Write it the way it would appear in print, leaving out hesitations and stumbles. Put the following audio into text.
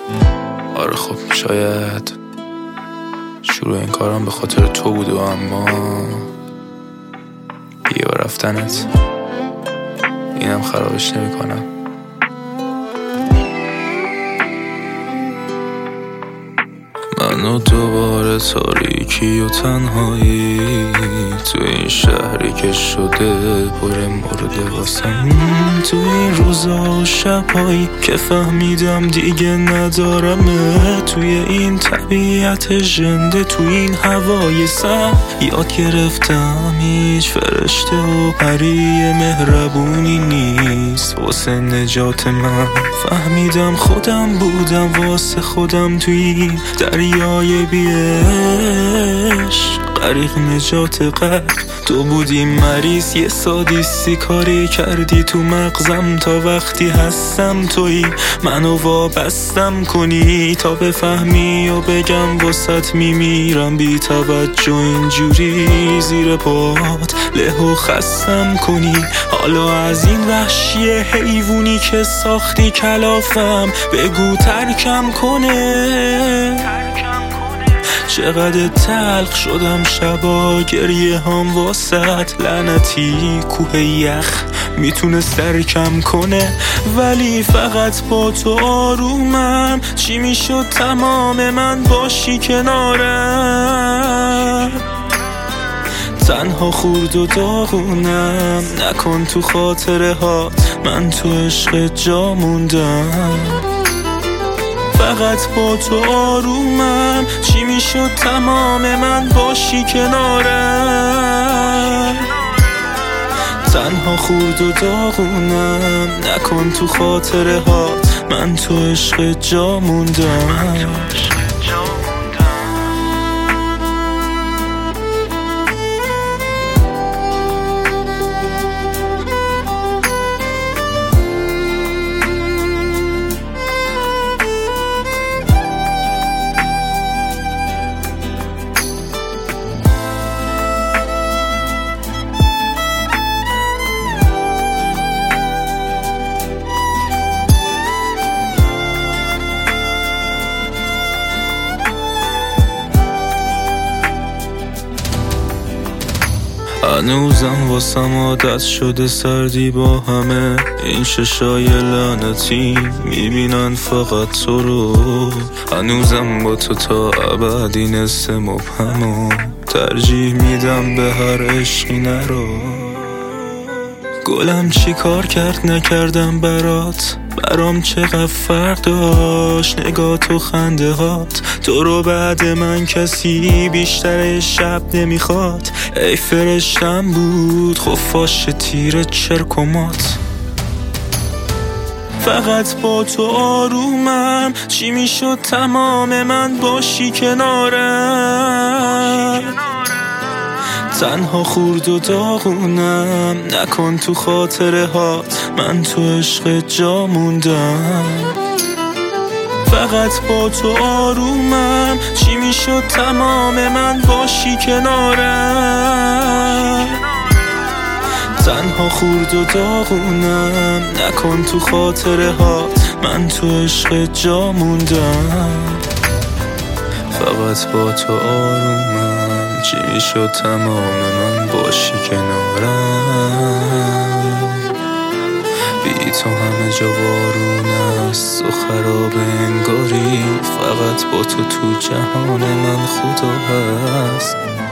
آره خب شاید شروع این کارم به خاطر تو بود و اما دیگه با رفتنت اینم خرابش نمی‌کنم. منو دوباره تاریکی و تنهایی تو این شهری که شده پر مرده واسم، تو این روزا و شبهایی که فهمیدم دیگه ندارمه، توی این طبیعت ژنده، تو این هوای سرد یاد گرفتم هیچ فرشته و پری مهربونی نیست واسه نجات من. فهمیدم خودم بودم واسه خودم توی دریای بیش غریق نجات قلب. تو بودی مریض یه سادیسی کاری کردی تو مغزم تا وقتی هستم تویی منو وابستم کنی تا بفهمی و بگم واسط میمیرم بی توجه اینجوری زیر پات له و خستم کنی. حالا از این وحشی حیوونی که ساختی کلافم بگو ترکم کنه. چقدر تلخ شدم شبا گریه هم واسط، لعنتی کوه یخ میتونه سرکم کنه ولی فقط با تو آرومم. چی میشد تمام من باشی کنارم، تنها خورد و داغونم نکن تو خاطره ها من تو عشق جا موندم. فقط با تو آرومم، چی میشد تمام من باشی کنارم، تنها خورد و داغونم نکن تو خاطره ها من تو عشق جا موندم. هنوزم واسم عادت شده سردی با همه این چشای لعنتی میبینن فقط تو رو. هنوزم با تو تا ابد این حس مبهمو ترجیح میدم به هر عشقی نرو. گلم چی کار کرد نکردم برام چقدر فرق داشت نگاه و خنده هات. تو رو بعد من کسی بیشتر شب نمیخواد. ای فرشتم بود خفاش تیر چرکمات. فقط با تو آرومم، چی میشد تمام من باشی کنارم، تنها خورد و داغونم نکن تو خاطره هات من تو عشق جا موندم. فقط با تو آرومم، چی میشد تمام من باشی کنارم، تنها خورد و داغونم نکن تو خاطره هات من تو عشق جا موندم. فقط با تو آرومم، چی میشد تمام من باشی کنارم، بی تو همه جا وارون است و خراب انگاری. فقط با تو جهان من خدا هست.